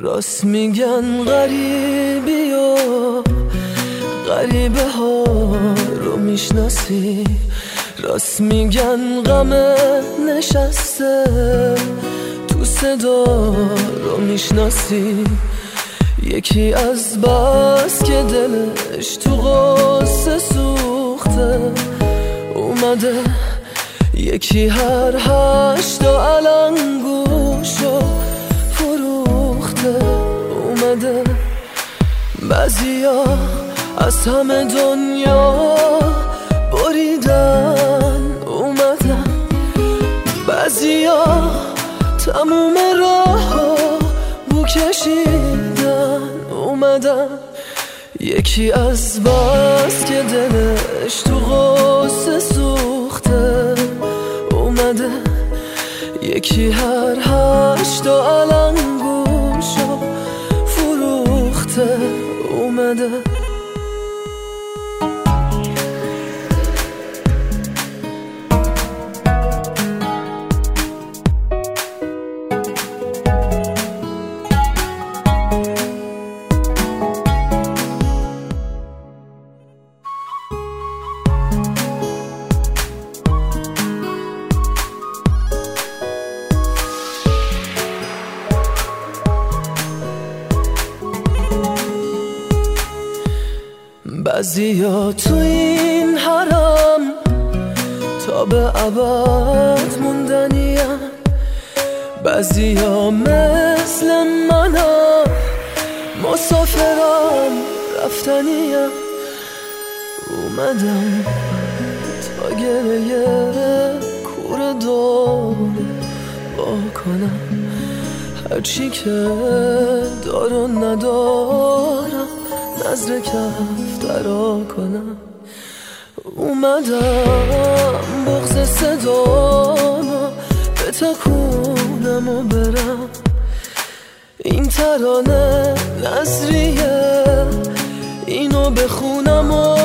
راست میگن غریبی و غریبه ها رو میشناسی، راست میگن غم نشسته تو صدا رو میشناسی. یکی از بس که دلش تو غصه سوخته اومده، یکی هر 8 علنگوشو فروخته اومده. بعضیا از همه دنیا بریدن اومدن، بعضیا تموم راهو بو کشیدن اومدن. یکی از بس که دلش تو غصه سوخته اومده، یکی هر 8 علنگوشو فروخته اومده. بعضیا تو این حرم تا به ابد موندنیم، بعضیا مثل منم مسافرم رفتنیم. اومدم تا گریه کور دور با کنم، هرچی که دارم ندارم نظر کف درا کنم. اومدم بغض صدامو بتکونم و برم، این ترانه نظریه اینو بخونم و